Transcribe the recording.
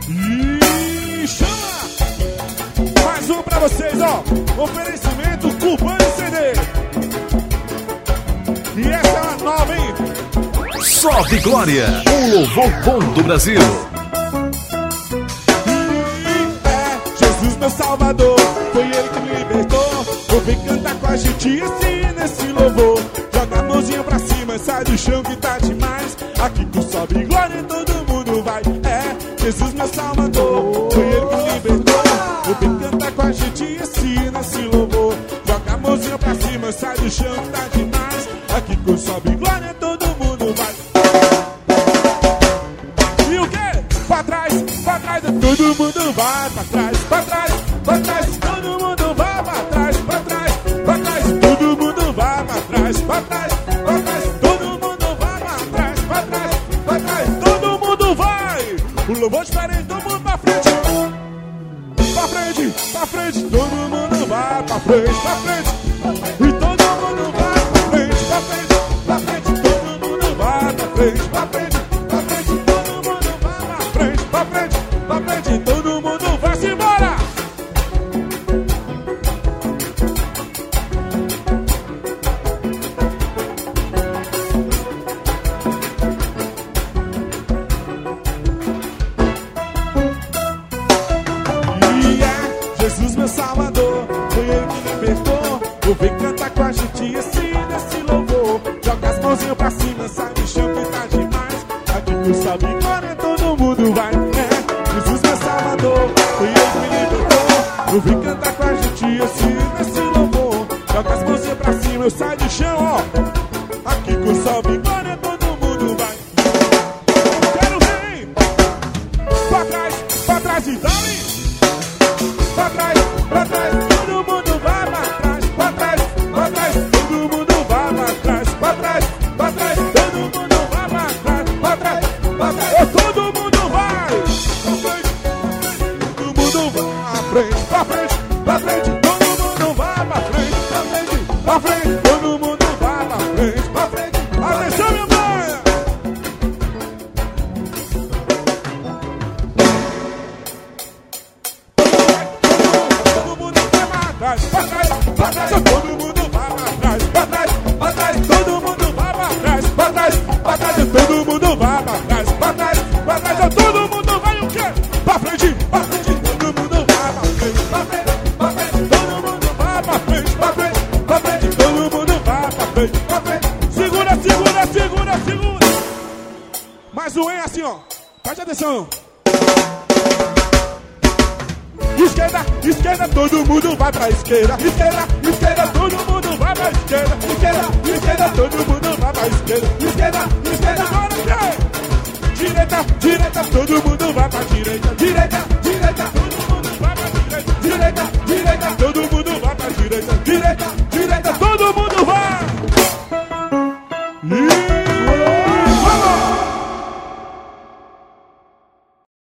E chama! Mais um pra vocês, ó. Oferecimento Cubano CD. E essa é a nova, hein? Sobe Glória, o louvor bom do Brasil. Jesus meu Salvador, foi Ele que me libertou. Vou vir cantar com a gente assim nesse louvor. Joga a mãozinha pra cima, sai do chão que tá demais. Aqui com Sobe Glória todo mundo vai. Jesus meu Salvador, foi Ele que me libertou. Vou vir cantar com a gente assim nesse louvor. Joga a mãozinha pra cima, sai do chão que tá demais. Aqui com Sobe Glória todo mundo vai. E o quê? Pra trás, todo mundo vai. Pra trás, todo mundo vai. Pra trás, todo mundo vai. Pra trás, todo mundo vai. Pra trás, todo mundo vai. O louvor diferente, todo mundo pra frente. Pra frente, todo mundo vai. Pra frente. E todo mundo vai pra frente, todo mundo vai pra frente, todo mundo vai pra frente, todo mundo vai-se embora. Jesus meu Salvador, foi Ele que me libertou. Vou vir cantar com a gente assim nesse louvor. Joga as mãozinhas pra cima, sai do chão que tá demais. Aqui tu sabe agora todo mundo vai. Jesus meu Salvador, foi Ele que me libertou. Vou vir cantar com a gente assim nesse louvor. Joga as mãozinhas pra cima, eu saio do chão, ó. Aqui com Sobe Glória todo mundo vai. Quero ver. Pra trás e dali. Pra trás, todo mundo vai pra trás, todo mundo vai pra trás, todo mundo vai pra trás, todo mundo vai, todo mundo vai pra frente, todo mundo vai pra frente, todo mundo vai pra frente, atenção minha mãe! Pra trás, todo mundo vai pra trás, todo mundo vai pra trás, todo mundo vai pra trás, todo mundo vai o quê? Pra frente, todo mundo vai pra frente, todo mundo vai pra frente, todo mundo vai pra frente, segura, mais um, hein, assim, ó, preste atenção. Esquerda, todo mundo vai pra esquerda. Esquerda, todo mundo vai pra esquerda. Esquerda, todo mundo vai pra esquerda. Esquerda, agora quem? Direita, todo mundo vai pra direita.